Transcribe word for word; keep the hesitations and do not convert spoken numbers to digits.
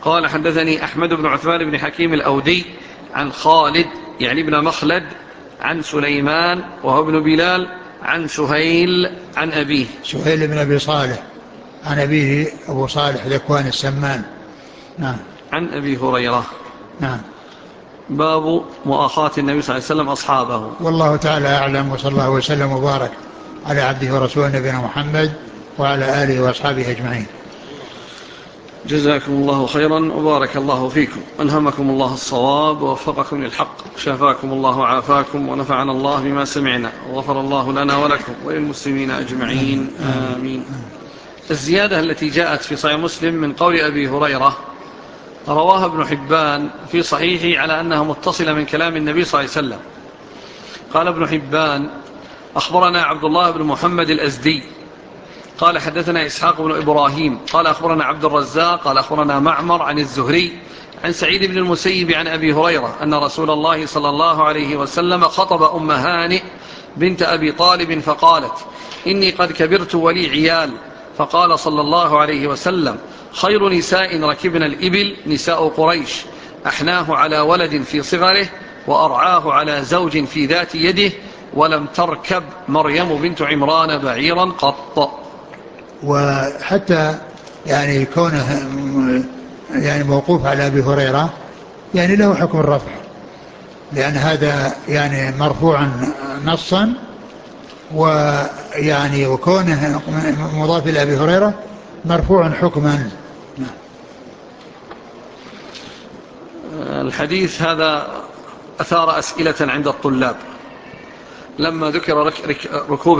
قال حدثني أحمد بن عثمان بن حكيم الأودي عن خالد يعني بن مخلد عن سليمان وهو ابن بلال عن سهيل عن أبيه سهيل بن أبي صالح عن أبيه أبو صالح ذكوان السمان. نعم. عن أبي هريرة. نعم. باب مؤاخاة النبي صلى الله عليه وسلم أصحابه. والله تعالى أعلم، وصلى الله وسلم وبارك على عبده ورسوله نبينا محمد وعلى آله وأصحابه أجمعين. جزاكم الله خيرا وبارك الله فيكم، ألهمكم الله الصواب ووفقكم للحق، شفاكم الله وعافاكم، ونفعنا الله بما سمعنا، وغفر الله لنا ولكم وللمسلمين أجمعين، آمين. الزيادة التي جاءت في صحيح مسلم من قول أبي هريرة رواها ابن حبان في صحيحه على أنها متصلة من كلام النبي صلى الله عليه وسلم. قال ابن حبان أخبرنا عبد الله بن محمد الأزدي قال حدثنا إسحاق بن إبراهيم قال أخبرنا عبد الرزاق قال أخبرنا معمر عن الزهري عن سعيد بن المسيب عن أبي هريرة أن رسول الله صلى الله عليه وسلم خطب أم هانئ بنت أبي طالب فقالت إني قد كبرت ولي عيال، فقال صلى الله عليه وسلم خير نساء ركبن الإبل نساء قريش، أحناه على ولد في صغره وأرعاه على زوج في ذات يده، ولم تركب مريم بنت عمران بعيرا قط. وحتى يعني كونه يعني موقوف على أبي هريرة يعني له حكم الرفع، لأن هذا يعني مرفوعا نصا، ويعني وكونه مضاف إلى أبي هريرة مرفوع حكما. الحديث هذا أثار أسئلة عند الطلاب لما ذكر ركوب